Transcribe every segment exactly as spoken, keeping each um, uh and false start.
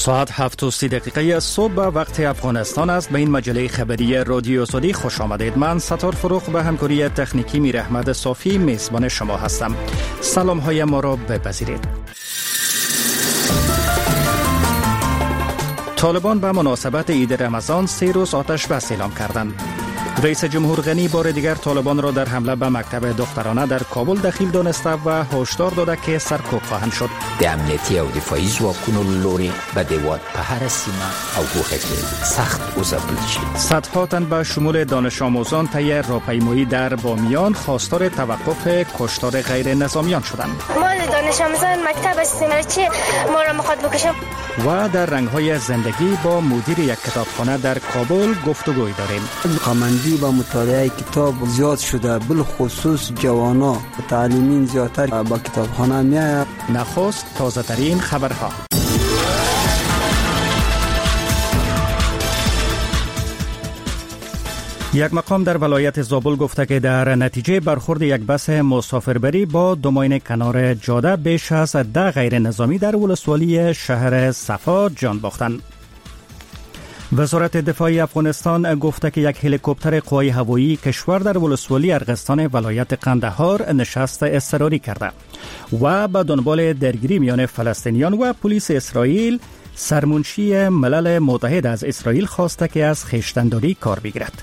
ساعت هفت و سی دقیقه صبح وقت افغانستان است. به این مجله خبری رادیو آزادی خوش آمدید. من ستار فروغ به همکاری تکنیکی میر احمد صافی میزبان شما هستم. سلام های ما را بپذیرید. طالبان به مناسبت عید رمضان سه روز آتش بس اعلام کردند. رئیس جمهور غنی بار دیگر طالبان را در حمله به مکتب دخترانه در کابل دخیل دانسته و هشدار داده که سرکوب خواهند شد. د امنیتي او دفاعي ځواکونو لوري به د هیواد په هر سیمه او ګوښه کې سخت وځپل شي. صدها تن به شمول دانش آموزان طی راهپیمایی در بامیان خواستار توقف کشتار غیر نظامیان شدند. ما دانش آموزان مکتب هستیم چی ما را میخواد بکشم. و در رنگ‌های زندگی با مدیر یک کتابخانه در کابل گفتگوی داریم. خواندن و مطالعه کتاب زیاد شده، بالخصوص جوانا تعلیمین زیادتر با کتابخانه میآید. نخست تازه ترین خبرها. یک مقام در ولایت زابل گفته که در نتیجه برخورد یک بس مسافربری با دو ماین کنار جاده بیش از ده غیر نظامی در ولسوالی شهر صفا جان باختند. وزارت دفاع افغانستان گفته که یک هلیکوپتر قوای هوایی کشور در ولسوالی ارغستان ولایت قندهار نشست اضطراری کرده و به دنبال درگیری میان فلسطینیان و پلیس اسرائیل سرمنشی ملل متحد از اسرائیل خواسته که از خویشتن‌داری کار بگیرد.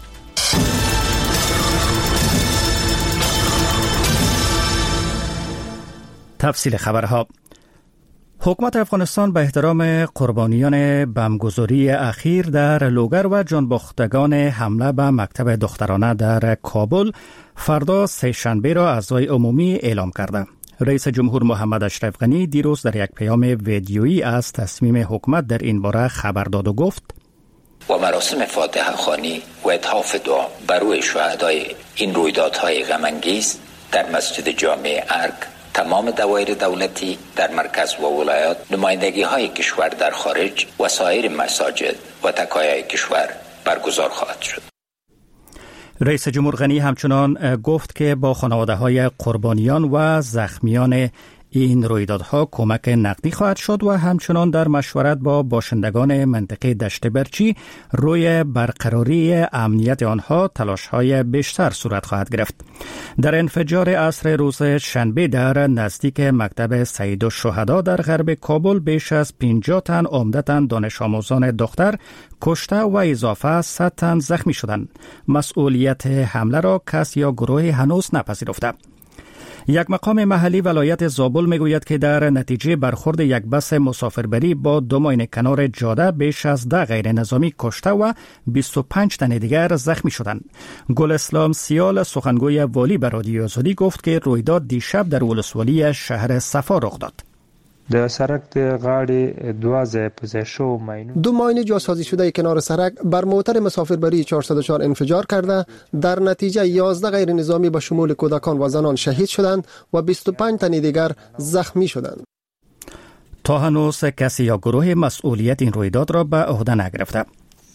تفصیل خبرها. حکومت افغانستان به احترام قربانیان بمبگذاری اخیر در لوگر و جانباختگان حمله به مکتب دخترانه در کابل فردا سه‌شنبه را عزای عمومی اعلام کرده. رئیس جمهور محمد اشرف غنی دیروز در یک پیام ویدیویی از تصمیم حکومت در این باره خبر داد و گفت: و مراسم فاتحه خوانی و اتحاف دعا برای شهدای این رویدادهای غم‌انگیز در مسجد جامع ارگ، تمام دوایر دولتی در مرکز و ولایات، نمایندگی های کشور در خارج و سایر مساجد و تکایای کشور برگزار خواهد شد. رئیس جمهور غنی همچنان گفت که با خانواده های قربانیان و زخمیان این رویدادها کمک نقدی خواهد شد و همچنان در مشورت با باشندگان منطقه دشت برچی روی برقراری امنیت آنها تلاش‌های بیشتر صورت خواهد گرفت. در انفجار عصر روز شنبه در نزدیک مکتب سید الشهدا در غرب کابل بیش از پنجاه تن عمدتاً دانش آموزان دختر کشته و اضافه صد تن زخمی شدند. مسئولیت حمله را کس یا گروه هنوز نپذیرفته. یک مقام محلی ولایت زابل میگوید که در نتیجه برخورد یک بس مسافربری با دو ماین کنار جاده بیش از ده غیر نظامی کشته و بیست و پنج تن دیگر زخمی شدند. گل اسلام سیال سخنگوی والی به رادیو آزادی گفت که رویداد دیشب در ولسوالی شهر صفا رخ داد. د سرک د غاړې دوه ځای په ځای شو ماینونه دو ماین جاسازی شده کنار سرک بر موتر مسافربری چهارصد و چهار انفجار کرده. در نتیجه یازده غیر نظامی به شمول کودکان و زنان شهید شدند و بیست و پنج تن دیگر زخمی شدند. تا هنوز کسی یا گروه مسئولیت این رویداد را به عهده نگرفته.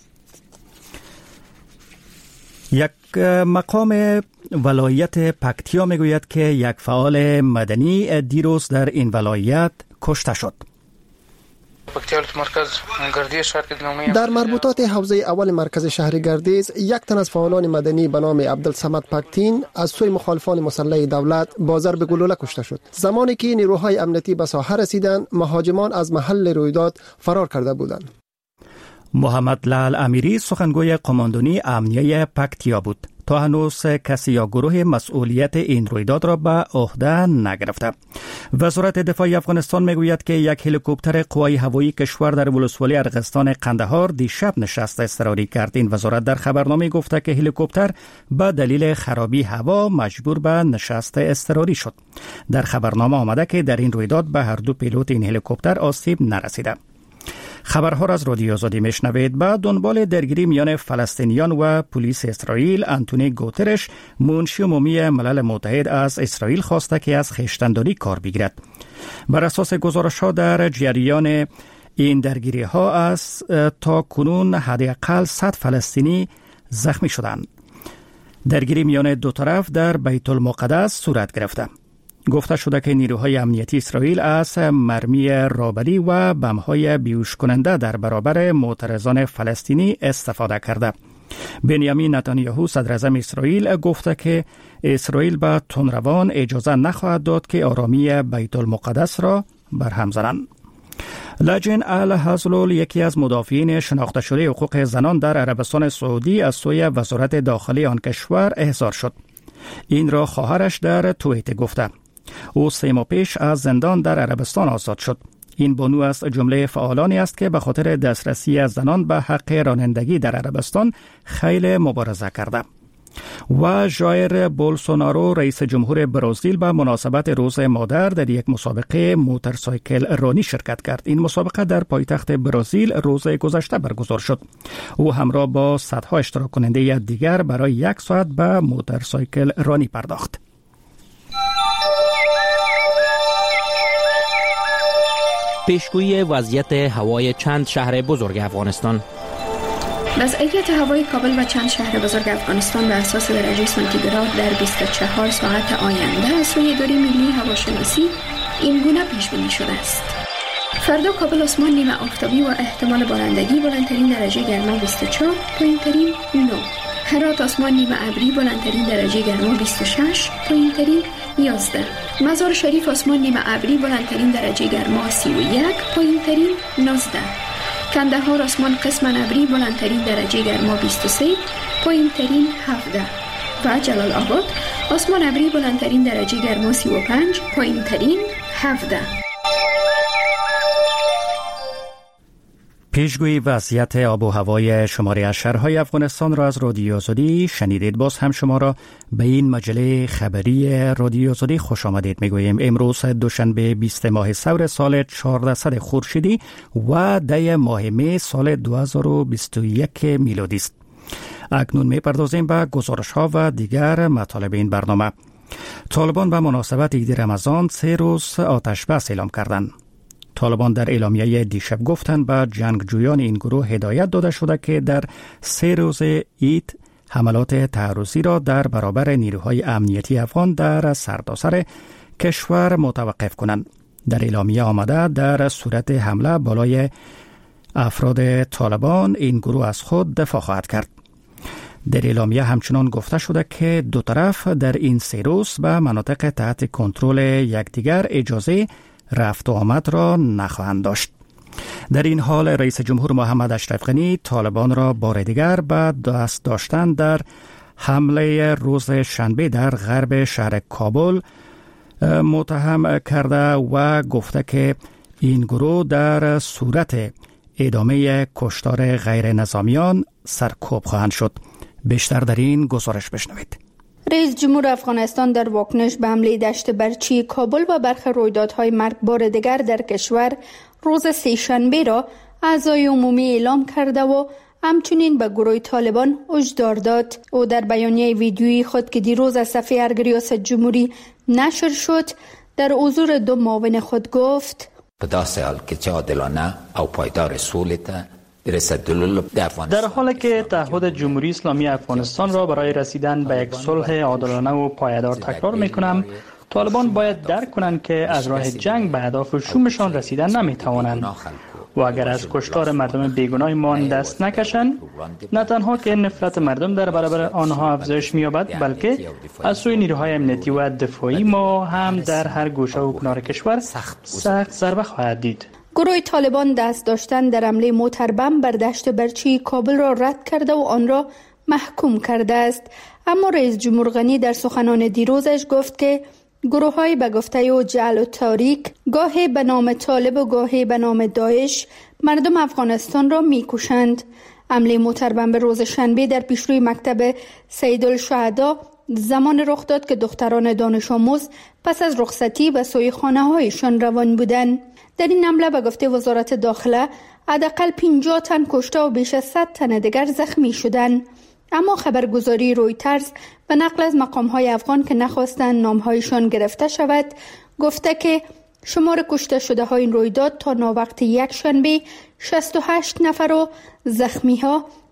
یک مقام ولایت پکتیا میگوید که یک فعال مدنی دیروز در این ولایت کشته شد. در مربوطات حوزه اول مرکز شهر گردیز یک تن از فعالان مدنی به نام عبدالصمد پکتین از سوی مخالفان مسلح دولت با ضرب گلوله کشته شد. زمانی که نیروهای امنیتی به ساحه رسیدند، مهاجمان از محل رویداد فرار کرده بودند. محمد لال امیری سخنگوی قماندانی امنیه پکتیا بود. تا هنوز کسی یا گروه مسئولیت این رویداد را به عهده نگرفته. وزارت دفاع افغانستان میگوید که یک هلیکوپتر قوای هوایی کشور در ولسوالی ارغستان قندهار دیشب نشست اضطراری کرد. این وزارت در خبرنامه گفته که هلیکوپتر به دلیل خرابی هوا مجبور به نشست اضطراری شد. در خبرنامه آمده که در این رویداد به هر دو پیلوت این هلیکوپتر آسیب نرسیده. خبرها را از رادیو آزادی میشنوید. با دنبال درگیری میان فلسطینیان و پلیس اسرائیل، انتونی گوترش منشی عمومی ملل متحد از اسرائیل خواسته که از خویشتن‌داری کار بگیرد. بر اساس گزارش‌ها در جریان این درگیری ها از تا کنون حداقل صد فلسطینی زخمی شدند. درگیری میان دو طرف در بیت المقدس صورت گرفته. گفته شده که نیروهای امنیتی اسرائیل از مرمی رابری و بم‌های بیهوش کننده در برابر معترضان فلسطینی استفاده کرده. بنیامین نتانیاهو صدر اعظم اسرائیل گفته که اسرائیل به تندروان اجازه نخواهد داد که آرامی بیت المقدس را برهم زنند. لجن الحزلول، یکی از مدافعین شناخته شده حقوق زنان در عربستان سعودی، از سوی وزارت داخلی آن کشور احضار شد. این را خواهرش در توییت گفته. او سه ماه پیش از زندان در عربستان آزاد شد. این بانو از جمله فعالانی است که به خاطر دسترسی از زنان به حق رانندگی در عربستان خیلی مبارزه کرده. و ژایر بولسونارو، رئیس جمهور برزیل، به مناسبت روز مادر در یک مسابقه موتورسایکل رانی شرکت کرد. این مسابقه در پایتخت برزیل روز گذشته برگزار شد. او همراه با صدها اشتراک کننده دیگر برای یک ساعت به موتورسایکل رانی پرداخت. پیشگویی وضعیت هوای چند شهر بزرگ افغانستان. وضعیت هوای کابل و چند شهر بزرگ افغانستان به اساس درجه سانتیگراد در بیست و چهار ساعت آینده از سوی اداره ملی هواشناسی این گونه پیش بینی شده است. فردا کابل آسمان نیمه آفتابی و احتمال بارندگی، بلندترین درجه گرما بیست و چهار، پایینترین نه. هرات آسمان نیمه ابری، بلندترین درجه گرما بیست و شش، پایینترین یازده. مزار شریف آسمان نیمه ابری، بلندترین درجه گرما سی و یک، پایینترین نوزده. کندهار آسمان قسما ابری، بلندترین درجه گرما بیست و سه، پایینترین هفده. و جلال آباد آسمان ابری، بلندترین درجه گرما سی و پنج، پایینترین هفده. پیشگویی وضعیت آب و هوای شماری از شهرهای افغانستان را از رادیو آزادی شنیدید. باز هم شما را به این مجله خبری رادیو آزادی خوش آمدید میگوییم. امروز دوشنبه بیست ماه ثور سال چهارصد خورشیدی و ده ماه می سال دو هزار و بیست و یک میلادی است. اکنون میپردازیم به گزارش ها و دیگر مطالب این برنامه. طالبان به مناسبت عید رمضان سه روز آتش بس اعلام کردند. طالبان در اعلامیه دیشب گفتند به جنگجویان این گروه هدایت داده شده که در سه روز عید حملات تعرضی را در برابر نیروهای امنیتی افغان در سرتاسر کشور متوقف کنند. در اعلامیه آمده در صورت حمله بالای افراد طالبان این گروه از خود دفاع خواهد کرد. در اعلامیه همچنان گفته شده که دو طرف در این سه روز به مناطق تحت کنترل یکدیگر اجازه رفت و آمد را نخواهند داشت. در این حال رئیس جمهور محمد اشرف غنی طالبان را بار دیگر به دست داشتن در حمله روز شنبه در غرب شهر کابل متهم کرده و گفته که این گروه در صورت ادامه کشتار غیر نظامیان سرکوب خواهند شد. بیشتر در این گزارش بشنوید. رئیس جمهور افغانستان در واکنش به حمله دشت برچی کابل و برخی رویدادهای مرگبار دیگر در کشور روز سه‌شنبه را اعضای عمومی اعلام کرده و همچنین به گروه طالبان هشدار داد. او در بیانیه ویدیویی خود که دیروز از صفحه ارگ ریاست جمهوری نشر شد در حضور دو معاون خود گفت: په داسې حال کې چې عادلانه او پایدار صلح ته در حالی که تعهد جمهوری اسلامی افغانستان را برای رسیدن به یک صلح عادلانه و پایدار تکرار میکنم، طالبان باید درک کنند که از راه جنگ به اهداف شومشان رسیدن نمیتوانند و اگر از کشتار مردم بیگناه ما دست نکشند، نه تنها که نفرت مردم در برابر آنها افزایش می‌یابد، بلکه از سوی نیروهای امنیتی و دفاعی ما هم در هر گوشه و کنار کشور سخت ضربه خواهد دید. گروه طالبان دست داشتن در حمله موتربم بر دشت برچی کابل را رد کرده و آن را محکوم کرده است. اما رئیس جمهور غنی در سخنان دیروزش گفت که گروه های به گفته او جعل و تاریک گاهی به نام طالب و گاهی به نام داعش مردم افغانستان را میکشند. حمله موتربم به روز شنبه در پیشروی مکتب سیدالشهدا زمان رخ داد که دختران دانش آموز پس از رخصتی به سوی خانه هایشان روان بودند. در این حمله به گفته وزارت داخله حداقل پنجاه تن کشته و بیش از صد تن دیگر زخمی شدند. اما خبرگزاری رویترز به نقل از مقام‌های افغان که نخواستند نام‌هایشان گرفته شود گفته که شمار کشته شده های این رویداد تا ناوقت یک شنبه شصت و هشت نفر و زخمی ها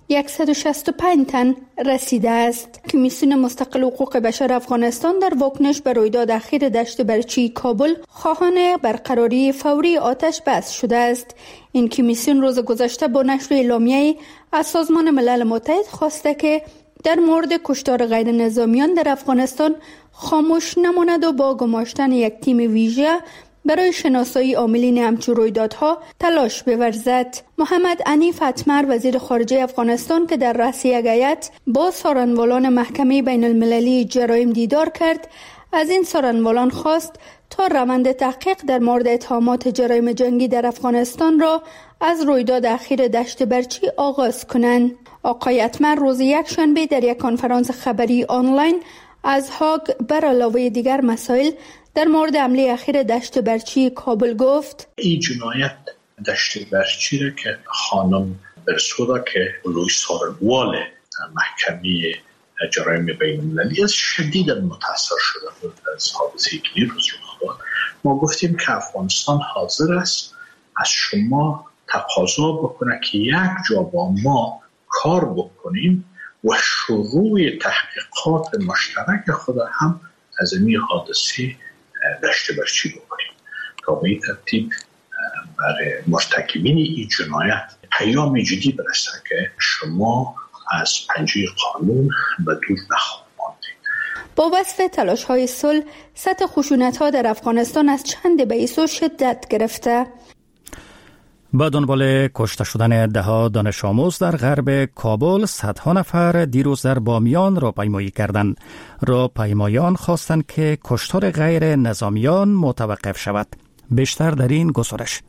صد و شصت و پنج تن رسیده است. کمیسیون مستقل حقوق بشر افغانستان در واکنش به رویداد اخیر دشت برچی کابل خواهان برقراری فوری آتش بس شده است. این کمیسیون روز گذشته با نشر اعلامیه‌ای از سازمان ملل متحد خواسته که در مورد کشتار غیر نظامیان در افغانستان خاموش نماند و با گماشتن یک تیم ویژه برای شناسایی عاملین همچون رویدادها تلاش بورزد. محمد عنیف اتمر وزیر خارجه افغانستان که در رأس یک هیئت با سارنوالان محکمه بین المللی جرایم دیدار کرد، از این سارنوالان خواست تا روند تحقیق در مورد اتهامات جرایم جنگی در افغانستان را از رویداد اخیر دشت برچی آغاز کنند. آقای اتمر روز یک شنبه در یک کنفرانس خبری آنلاین از هاگ بر علاوه دیگر مسائل در مورد حمله اخیر دشت برچی کابل گفت: این جنایت دشت برچی را که خانم برسودا که لوی سارنوال محکمه جرایم بین المللی از شدیدا متاثر شده از حادثه که روز رخ داد، ما گفتیم که افغانستان حاضر است از شما تقاضا بکنه که یک جا با ما کار بکنیم و شروع تحقیقات مشترک خود هم از این حادثه دشت برچی بکنیم تا به این ترتیب برای مرتکبین این جنایت پیام جدی برسه که شما از پنجه قانون به دور نخواهید ماند. با وصف تلاش‌های صلح، سطح خشونت‌ها در افغانستان از چند بیس و شدت گرفته. با دنبال کشته شدن ده‌ها دانش آموز در غرب کابل، صدها نفر دیروز در بامیان راهپیمایی کردند. راهپیمایان خواستند که کشتار غیر نظامیان متوقف شود. بیشتر در این گزارش.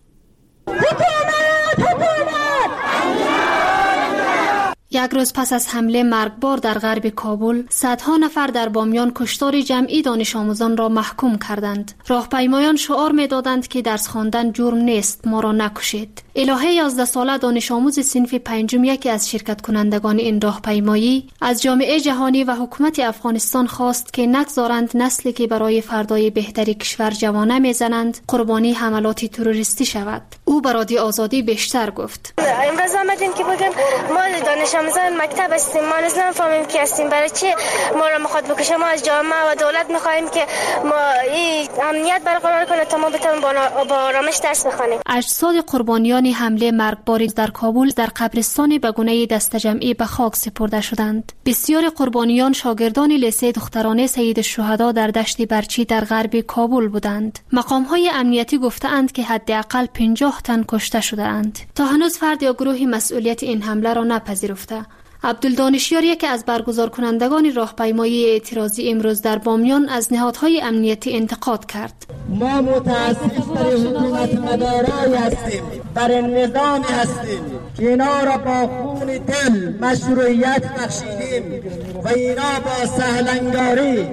یک روز پس از حمله مرگبار در غرب کابل، صدها نفر در بامیان کشتار جمعی دانش آموزان را محکوم کردند. راهپیمایان شعار می‌دادند که درس خواندن جرم نیست، ما را نکشید. الهه یازده ساله دانش آموز صنف پنجم، یکی از شرکت کنندگان این راهپیمایی، از جامعه جهانی و حکومت افغانستان خواست که نگذارند نسلی که برای فردای بهتری کشور جوانه میزنند قربانی حملات تروریستی شود. او به رادیو آزادی بیشتر گفت: امروز آمدیم که بگم ما دانش آموزان مکتب هستیم، ما نمی‌فهمیم کی هستیم، برای چی ما را می‌خواد بکشه. ما از جامعه و دولت می‌خوایم که ما این امنیت برقرار کنه تا ما بتونیم با آرامش درس بخوانیم. اجساد قربانیان حمله مرگبار در کابل در قبرستان به گونه دست جمعی به خاک سپرده شدند. بسیار قربانیان شاگردان لیسه دخترانه سید الشهدا در دشت برچی در غرب کابل بودند. مقام‌های امنیتی گفته‌اند که حداقل پنجاه تن کشته شده‌اند. تا هنوز فرد یا گروهی مسئولیت این حمله را نپذیرفته. عبدالدانشیار، یکی از برگزار کنندگان راهپیمایی اعتراضی امروز در بامیان، از نهادهای امنیتی انتقاد کرد. ما متاسف برای حکومت مدارای هستیم، برای نظام هستیم که اینا را با خون دل مشروعیت بخشیدیم و اینا با سهلنگاری،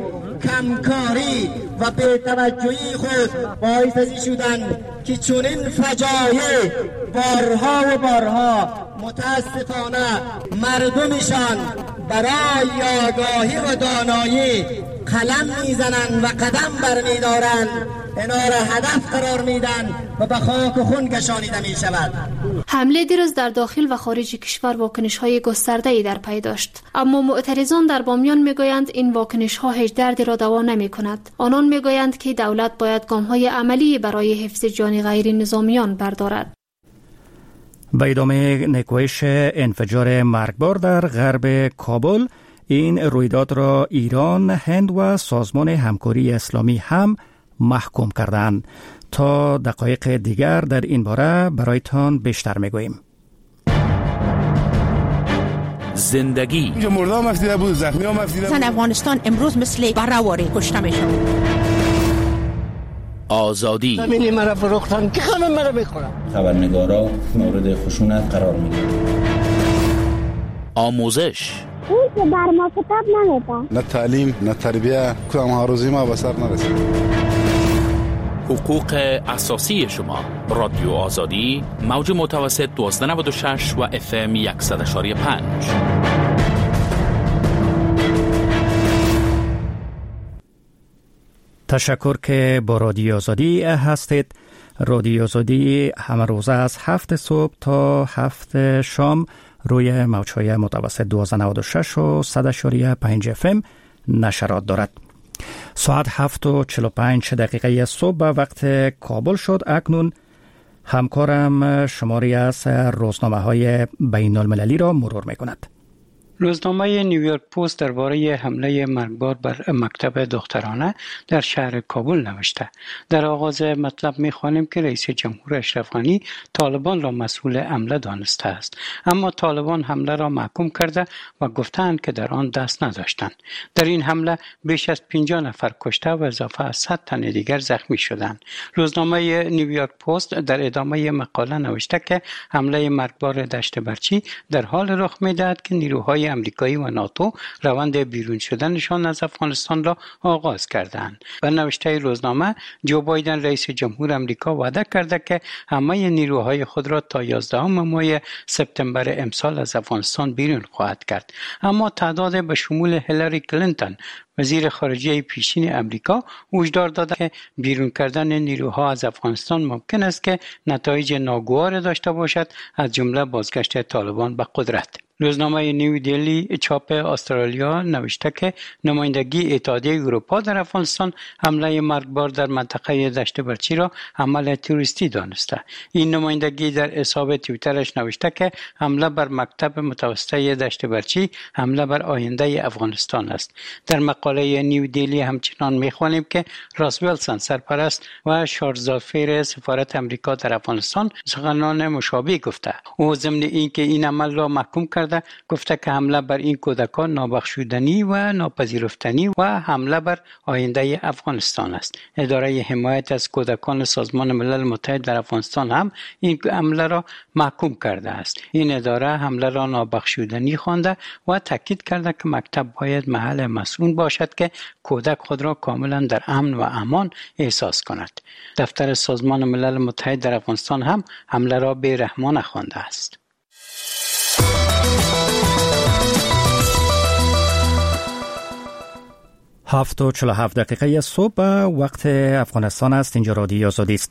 کمکاری و بی‌توجهی خود باعث ازی شدن که چنین فجایع بارها و بارها متاسفانه مردمشان برای آگاهی و دانایی قلم میزنن و قدم برمیدارن، اینا را هدف قرار میدن و به خاک و خون کشانیده می شود. حمله دیروز در داخل و خارج کشور واکنش‌های گسترده‌ای در پی داشت، اما معترضان در بامیان میگویند این واکنش‌ها هیچ دردی را دوا نمی‌کند. آنان میگویند که دولت باید گام‌های عملی برای حفظ جان غیر نظامیان بردارد. به ادامه نکوهش انفجار مرگبار در غرب کابل، این رویداد را ایران، هند و سازمان همکاری اسلامی هم محکوم کردند. تا دقایق دیگر در این باره برایتان بیشتر میگوییم. زندگی اینجا مرده هم افزیده بود، زخمی هم افزیده بود. افغانستان امروز مثل برهواری کشته میشد. آزادی زمینی مرا فروختن که خمه مرا بخورم. خبرنگارا مورد خشونت قرار میگیرن. آموزش اون که بر ما کتاب نمیده، نه تعلیم نه تربیه، کدام هاروزی ما به سر نرسید. حقوق اساسی شما. رادیو آزادی، موج متوسط دوازده نود و شش و اف ام صد و پنج. تشکر که با رادیو آزادی هستید. رادیو آزادی همه روزه از هفت صبح تا هفت شام روی موج‌های متوسط دوازده نود و شش و صد اشاریه پنج اف ام نشرات دارد. ساعت هفت و چهل و پنج دقیقه صبح به وقت کابل شد. اکنون همکارم شماری از روزنامه های بین المللی را مرور می کند. روزنامه نیویورک پست درباره حمله مرگبار بر مکتب دخترانه در شهر کابل نوشته. در آغاز مطلب می‌خوانیم که رئیس جمهور اشرف غنی طالبان را مسئول حمله دانسته است، اما طالبان حمله را محکوم کرده و گفتند که در آن دست نداشتند. در این حمله بیش از پنجاه نفر کشته و اضافه از صد تن دیگر زخمی شدند. روزنامه نیویورک پست در ادامه مقاله نوشته که حمله مرگبار دشت برچی در حال رخ می‌دهد که نیروهای امریکایی و ناتو روند بیرون شدنشان از افغانستان را آغاز کردند. و نوشته روزنامه جو بایدن رئیس جمهور امریکا وعده کرده که همه نیروهای خود را تا یازدهم ماه سپتامبر امسال از افغانستان بیرون خواهد کرد. اما تعداد به شمول هیلاری کلینتون وزیر خارجه پیشین امریکا هشدار داده که بیرون کردن نیروها از افغانستان ممکن است که نتایج ناگوار داشته باشد، از جمله بازگشت طالبان به قدرت. روزنامه نیو دلی چاپ استرالیا نوشته که نمایندگی اتحادیه اروپا در افغانستان حمله مرگبار در منطقه دشت برچی را عمل تروریستی دانسته. این نمایندگی در حساب توییترش نوشته که حمله بر مکتب متوسطه دشت برچی حمله بر آینده افغانستان است. در مقاله نیو دلی همچنان می‌خوانیم که راس ویلسون سرپرست و شارزافیر سفارت امریکا در افغانستان سخنان مشابه گفته. او ضمن اینکه این عمل را محکوم کرده گفته که حمله بر این کودکان نابخشودنی و ناپذیرفتنی و حمله بر آینده افغانستان است. اداره حمایت از کودکان سازمان ملل متحد در افغانستان هم این حمله را محکوم کرده است. این اداره حمله را نابخشودنی خوانده و تاکید کرده که مکتب باید محل مسئول باشد که کودک خود را کاملا در امن و امان احساس کند. دفتر سازمان ملل متحد در افغانستان هم حمله را بی‌رحمانه خوانده است. هفت و چهل و هفت دقیقه صبح وقت افغانستان است. اینجا رادیو آزادی است.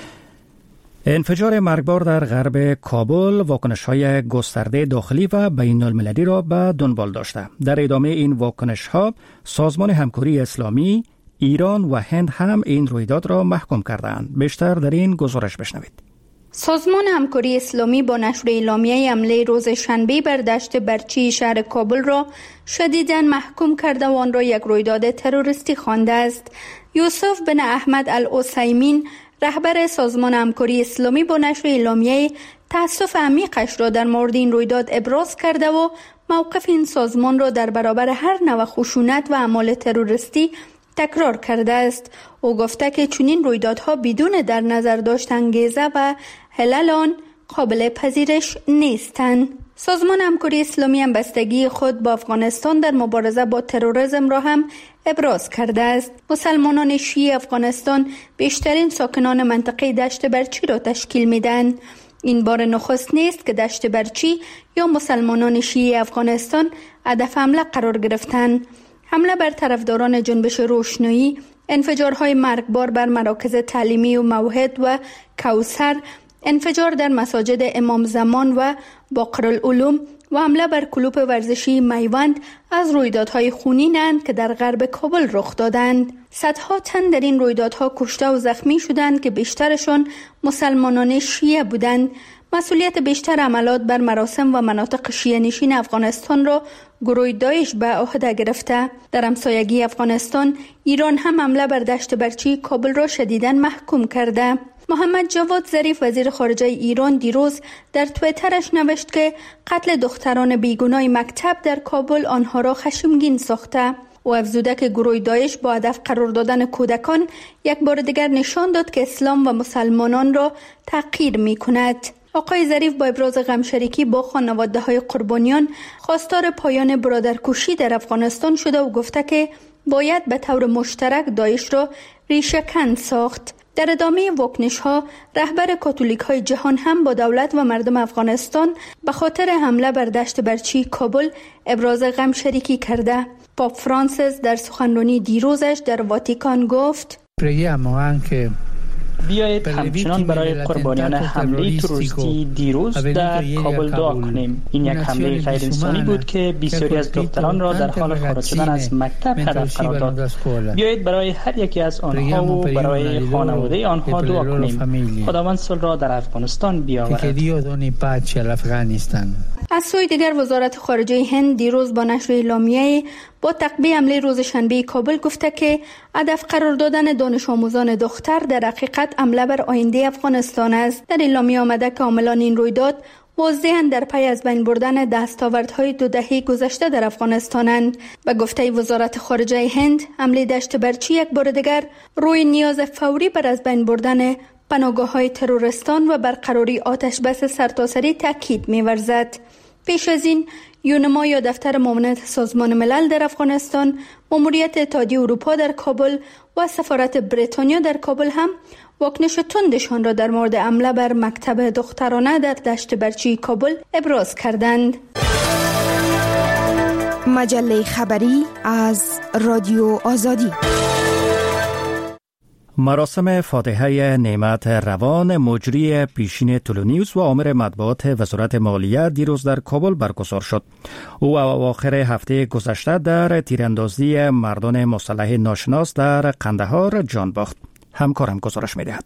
انفجار مرگبار در غرب کابل واکنش‌های گسترده داخلی و بین المللی را به دنبال داشته. در ادامه این واکنش‌ها سازمان همکاری اسلامی، ایران و هند هم این رویداد را محکوم کردند. بیشتر در این گزارش بشنوید. سازمان همکاری اسلامی با نشر اعلامیه حمله روز شنبه بر دشت برچی شهر کابل را شدیداً محکوم کرده و آن را یک رویداد تروریستی خوانده است. یوسف بن احمد العثیمین رهبر سازمان همکاری اسلامی با نشر اعلامیه تأسف عمیقش را در مورد این رویداد ابراز کرده و موقف این سازمان را در برابر هر نوع خشونت و اعمال تروریستی تکرار کرده است. او گفته که چنین رویدادها بدون در نظر داشتن انگیزه و علل آن قابل پذیرش نیستند. سازمان همکاری اسلامی هم بستگی خود با افغانستان در مبارزه با تروریسم را هم ابراز کرده است. مسلمانان شیعه افغانستان بیشترین ساکنان منطقه دشت برچی را تشکیل میدن. این بار نخست نیست که دشت برچی یا مسلمانان شیعه افغانستان هدف حمله قرار گرفتند. حمله بر طرفداران جنبش روشنایی، انفجارهای مرگبار بر مراکز تعلیمی و موحد و کوثر، انفجار در مساجد امام زمان و باقرالعلوم و حمله بر کلوپ ورزشی میوند از رویدادهای خونینند که در غرب کابل رخ دادند. صدها تن در این رویدادها کشته و زخمی شدند که بیشترشان مسلمانان شیعه بودند. مسئولیت بیشتر عملات بر مراسم و مناطق شیعه نشین افغانستان را گروه داعش به عهده گرفته. در همسایگی افغانستان ایران هم حمله بر دشت برچی کابل را شدیداً محکوم کرده. محمد جواد ظریف وزیر خارجه ایران دیروز در توییترش نوشت که قتل دختران بیگناه مکتب در کابل آنها را خشمگین ساخته. او افزوده که گروه داعش با هدف قرار دادن کودکان یک بار دیگر نشان داد که اسلام و مسلمانان را تحقیر می کند. آقای ظریف با ابراز غمشریکی با خانواده های قربانیان خواستار پایان برادرکشی در افغانستان شده و گفته که باید به طور مشترک داعش را ریشه‌کن ساخت. در ادامه واکنش ها رهبر کاتولیک های جهان هم با دولت و مردم افغانستان به خاطر حمله بر دشت برچی کابل ابراز غم شریکی کرده. پاپ فرانسیس در سخنرانی دیروزش در واتیکان گفت: Preghiamo anche بیایید همچنان برای قربانیان حمله تروریستی دیروز در کابل دعا کنیم. این یک حمله غیر انسانی بود که بسیاری از دختران را در حال خارج شدن از مکتب هدف قرار داد. بیایید برای هر یکی از آنها و برای خانواده آنها دعا کنیم. خداوند صلح را در افغانستان بیاورد. از سوی دیگر وزارت خارجه هند دیروز با نشر اعلامیه با تعقیب حمله روز شنبه کابل گفته که هدف قرار دادن دانش آموزان دختر در حقیقت حمله بر آینده افغانستان است. در اعلامیه آمده که عاملان این رویداد واضحاً در پی از بین بردن دستاوردهای دو دهه گذشته در افغانستانند. به گفته وزارت خارجه هند، حمله دشت برچی یک بار دیگر روی نیاز فوری بر از بین بردن پناهگاه‌های تروریستان و برقراری آتش بس سرتاسری تاکید می‌ورزد. پیش از این یونما یا دفتر معاونت سازمان ملل در افغانستان، ماموریت اتحادیه اروپا در کابل و سفارت بریتانیا در کابل هم واکنش تندشان را در مورد حمله بر مکتب دخترانه در دشت برچی کابل ابراز کردند. مجله خبری از رادیو آزادی. مراسم فاتحه نعمت روان مجری پیشین تلونیوس و آمر مطبوعات وزارت مالیه دیروز در کابل برگزار شد. او اواخر هفته گذشته در تیراندازی مردان مسلح ناشناس در قندهار جان باخت. همکارم گزارش می‌دهد.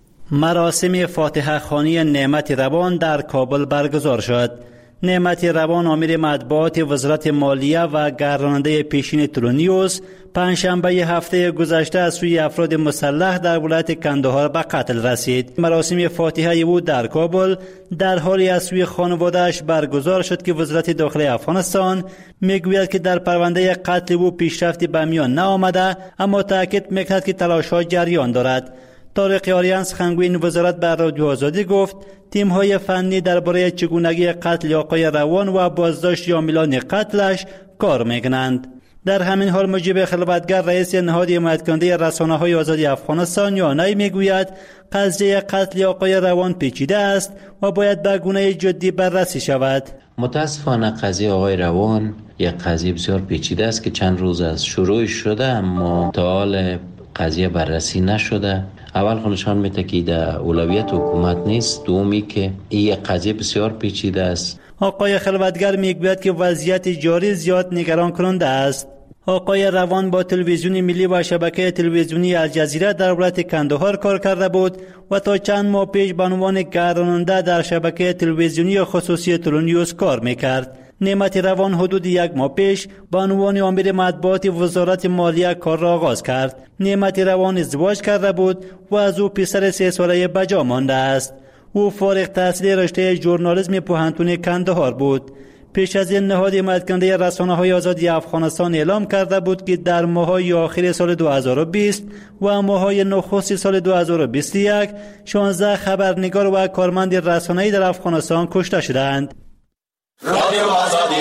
مراسم فاتحه خوانی نعمت روان در کابل برگزار شد. نعمت روان آمر مطبوعات وزارت مالیه و گرداننده پیشین تلونیوس پنجشنبه هفته گذشته از سوی افراد مسلح در ولایت کندهار به قتل رسید. مراسم فاتحه او در کابل در حالی از سوی خانواده‌اش برگزار شد که وزارت داخلی افغانستان میگوید که در پرونده قتل او پیشرفتی به میان نآمده، اما تاکید میکند که تلاش‌ها جریان دارد. طارق آریان سخنگوی وزارت بر رادیو آزادی گفت تیم‌های فنی درباره چگونگی قتل آقای روان و بازداشت عاملان قتلش کار می‌کنند. در همین حال مجیب خلوتگر رئیس نهاد حمایت کننده رسانه‌های آزادی افغانستان یانای میگوید قضیه قتل آقای روان پیچیده است و باید به گونه جدی بررسی شود. متاسفانه قضیه آقای روان یک قضیه بسیار پیچیده است که چند روز از شروع شده اما تا حال قضیه بررسی نشده. اول خودشان میته که در اولویت حکومت نیست، دومی که این قضیه بسیار پیچیده است. آقای خلوتگر میگوید که وضعیت جاری زیاد نگران کننده است. آقای روان با تلویزیون ملی و شبکه تلویزیونی الجزیره در ولایت کندهار کار کرده بود و تا چند ماه پیش به عنوان گرداننده در شبکه تلویزیونی خصوصی تلونیوس کار میکرد. نعمت روان حدود یک ماه پیش به عنوان آمر مطبوعات وزارت مالیه کار را آغاز کرد. نعمت روان ازدواج کرده بود و از او پسر سه ساله به جا مانده است. او فارغ التحصیل رشته ژورنالیسم پوهنتون کندهار بود. پیش از این نهاد حمایت کننده رسانه‌های آزادی افغانستان اعلام کرده بود که در ماه‌های آخر سال دو هزار و بیست و ماه‌های نخست سال دو هزار و بیست و یک شانزده خبرنگار و کارمند رسانه‌ای در افغانستان کشته شدند. رادیو آزادی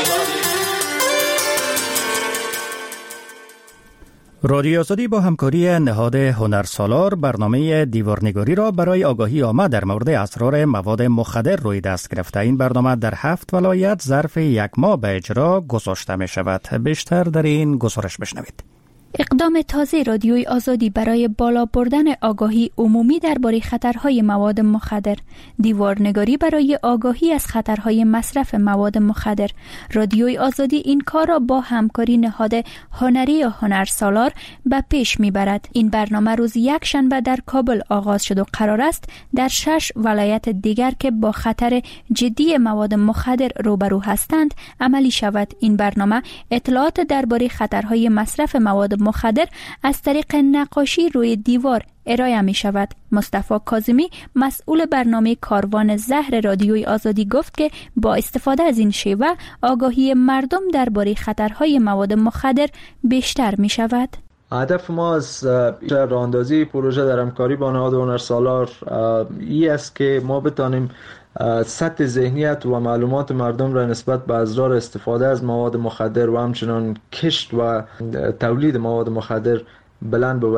رادیو آزادی با همکاری نهاد هنرسالار برنامه دیوارنگاری را برای آگاهی عامه در مورد اسرار مواد مخدر روی دست گرفته. این برنامه در هفت ولایت ظرف یک ماه به اجرا گذاشته می شود. بیشتر در این گزارش بشنوید. اقدام تازه رادیوی آزادی برای بالا بردن آگاهی عمومی درباره خطرهای مواد مخدر، دیوارنگاری برای آگاهی از خطرهای مصرف مواد مخدر. رادیوی آزادی این کار را با همکاری نهاد هنری یا هنرسالار به پیش میبرد. این برنامه روز یک شنبه در کابل آغاز شد و قرار است در شش ولایت دیگر که با خطر جدی مواد مخدر روبرو هستند عملی شود. این برنامه اطلاعات درباره خطرهای مصرف مواد مخدر از طریق نقاشی روی دیوار ارائه می شود. مصطفی کاظمی مسئول برنامه کاروان زهر رادیوی آزادی گفت که با استفاده از این شیوه آگاهی مردم درباره خطرهای مواد مخدر بیشتر می شود. هدف ما از راهاندازی پروژه در همکاری با نهاد هنرسالار این است که ما بتانیم سطح ذهنیت و معلومات مردم را نسبت به اسرار استفاده از مواد مخدر و همچنان کشت و تولید مواد مخدر بلند ببریم.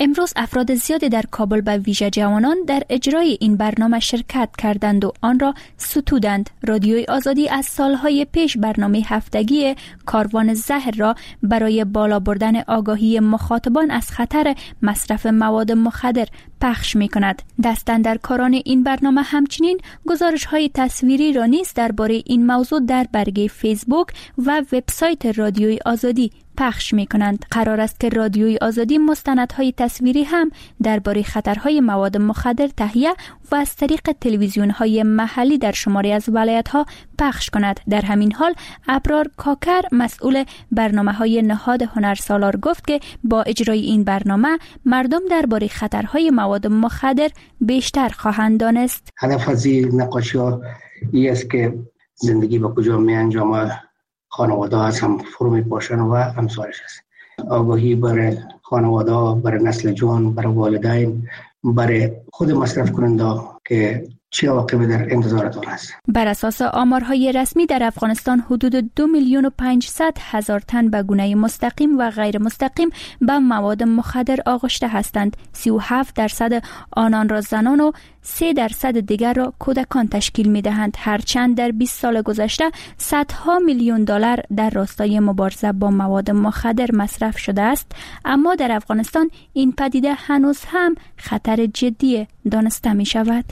امروز افراد زیادی در کابل به ویژه جوانان در اجرای این برنامه شرکت کردند و آن را ستودند. رادیوی آزادی از سالهای پیش برنامه هفتگی کاروان زهر را برای بالا بردن آگاهی مخاطبان از خطر مصرف مواد مخدر پخش می کند. دستاندرکاران این برنامه همچنین گزارش های تصویری را نیز درباره این موضوع در برگه فیسبوک و وبسایت رادیوی آزادی پخش می کنند. قرار است که رادیوی آزادی مستندهای تصویری هم درباره خطرهای مواد مخدر تهیه و از طریق تلویزیون های محلی در شماری از ولایت ها پخش کند. در همین حال ابرار کاکر مسئول برنامه های نهاد هنرسالار گفت که با اجرای این برنامه مردم درباره خطرهای مواد مخدر بیشتر خواهند دانست. هدف از این نقاشی ها این است که زندگی با کجا می انجامه، خانواده ها هم فرو می پاشن و امثالش است. آگاهی برای خانواده ها، برای نسل جوان، برای والدین، برای خود مصرف کننده که چه عواقبی در انتظارتان است. بر اساس آمارهای رسمی در افغانستان حدود دو میلیون و پنجصد هزار تن به گونه مستقیم و غیر مستقیم به مواد مخدر آغشته هستند. سی و هفت درصد آنان را زنان و سه درصد دیگر را کودکان تشکیل می دهند. هرچند در بیست سال گذشته صدها میلیون دلار در راستای مبارزه با مواد مخدر مصرف شده است، اما در افغانستان این پدیده هنوز هم خطر جدی دانسته می شود.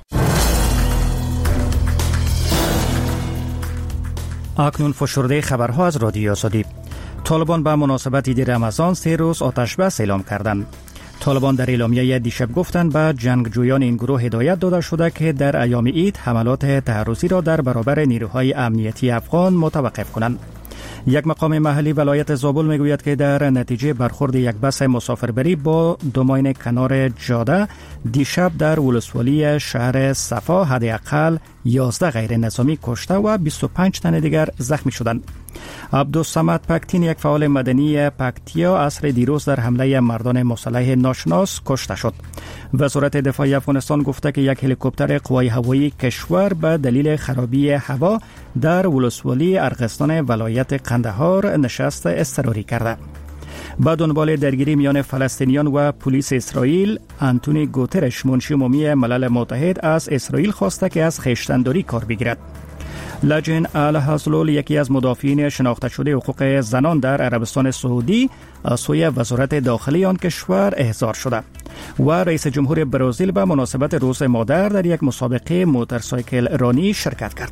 اکنون فشرده خبرها از رادیو آزادی. طالبان به مناسبت عید رمضان سه روز آتش بس اعلام کردند. طالبان در اعلامیه دیشب گفتند به جنگجویان این گروه هدایت داده شده که در ایام عید حملات تحرزی را در برابر نیروهای امنیتی افغان متوقف کنند. یک مقام محلی ولایت زابل میگوید که در نتیجه برخورد یک بس مسافربری با دو ماین کنار جاده دیشب در ولسوالی شهر صفا حداقل یازده غیر نظامی کشته و بیست و پنج تن دیگر زخمی شدند. عبدالصمد پکتین، یک فعال مدنی پکتیا، عصر دیروز در حمله مردان مسلح ناشناس کشته شد. وزارت دفاع افغانستان گفته که یک هلیکوپتر قوای هوایی کشور به دلیل خرابی هوا در ولسوالی ارغستان ولایت قندهار نشست اضطراری کرده. با دنبال درگیری میان فلسطینیان و پلیس اسرائیل، آنتونی گوترش، منشی عمومی ملل متحد، از اسرائیل خواسته که از خویشتن‌داری کار بگیرد. لجن الحزلول، یکی از مدافعین شناخته شده حقوق زنان در عربستان سعودی، از سوی وزارت داخلی آن کشور احضار شده. و رئیس جمهور برزیل به مناسبت روز مادر در یک مسابقه موتورسایکل رانی شرکت کرد.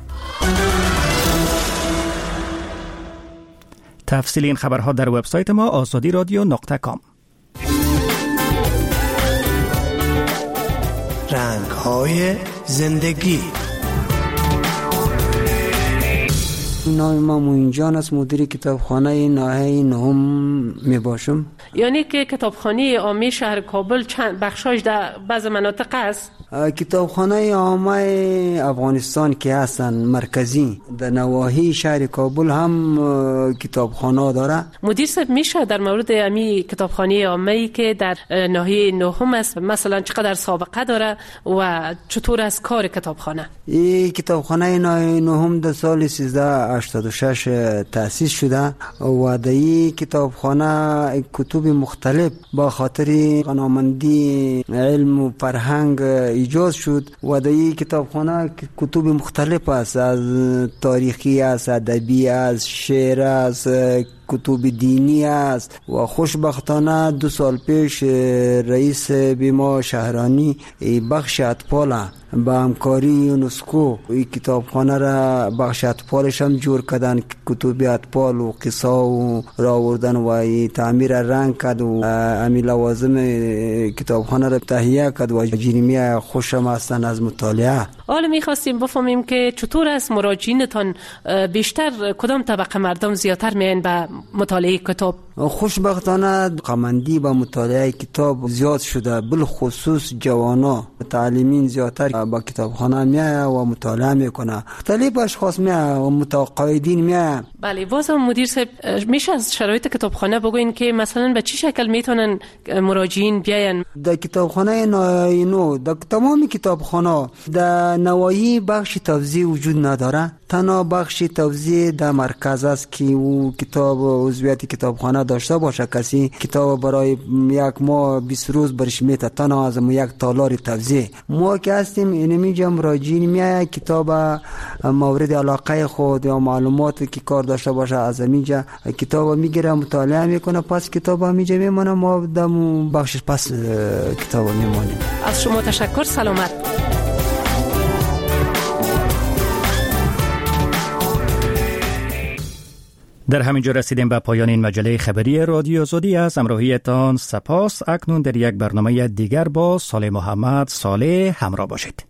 تفصیل این خبرها در وبسایت ما آزادی رادیو نقطه کام. رنگ‌های زندگی. نام ما موین جان است، مدیر کتابخانه ناحیه نهم می باشم. یعنی که کتابخانه عامه شهر کابل چند بخشایش در بعض مناطق است؟ کتابخانه عامه افغانستان که هستن مرکزی در نواحی شهر کابل هم کتابخانه داره. مدیر صاحب میشه در مورد امی کتابخانه عامه که در ناحیه نهم است مثلا چقدر سابقه داره و چطور است کار کتابخانه؟ این کتابخانه ناحیه نهم در سال سیزده هشتاد و شش تأسیس شده و در این کتابخانه کتب مختلف با خاطر قنامندی علم و فرهنگ ایجاد شد و در این کتابخانه کتب مختلف است، از تاریخی است، ادبی است، شعر است، کتب دینی است و خوشبختانه دو سال پیش رئیس بیما شهرانی بخش اطفال با همکاری یونسکو این کتابخانه را بخش اطفالش هم جور کردن، کتب اطفال و قصه و را آوردن و تعمیر رنگ کرد و امی لوازم کتابخانه را تهیه کرد و جریمه خوشم هستن از مطالعه. حالا میخواستیم بفهمیم که چطور است مراجعینتان بیشتر کدام طبقه مردم زیادتر میان به مطالعه کتاب؟ خوشبختانه قمندی با مطالعه کتاب زیاد شده، بالخصوص جوانا تعلیمین زیادتر با کتابخانه میای و مطالعه میکنه، مختلف اشخاص میای و متقاعدین میای. بله، واسه مدیر صاحب میشه از شرایط کتابخانه بگوین که مثلا به چه شکل میتونن مراجعین بیاین؟ در کتابخانه نو در تمام کتابخانه در نواحی بخش توزیع وجود نداره، تنها بخش توزیع در مرکز است که او کتاب عضویت کتابخانه داشته باشه، کسی کتاب برای یک ماه بیست روز برش میته تنها از یک تالار توزیع. ما که هستیم اینمی جمع راجین میای کتاب مورد علاقه خود یا معلوماتی که کار داشته باشه از اینجا کتاب میگیره مطالعه میکنه، پس کتاب همینجا میمونه، ما دم بخشش پس کتاب میمونیم. از شما تشکر، سلامت. در همینجا رسیدیم به پایان این مجله خبری رادیو آزادی. از همراهیتان سپاس. اکنون در یک برنامه دیگر با صالح محمد صالح همراه باشید.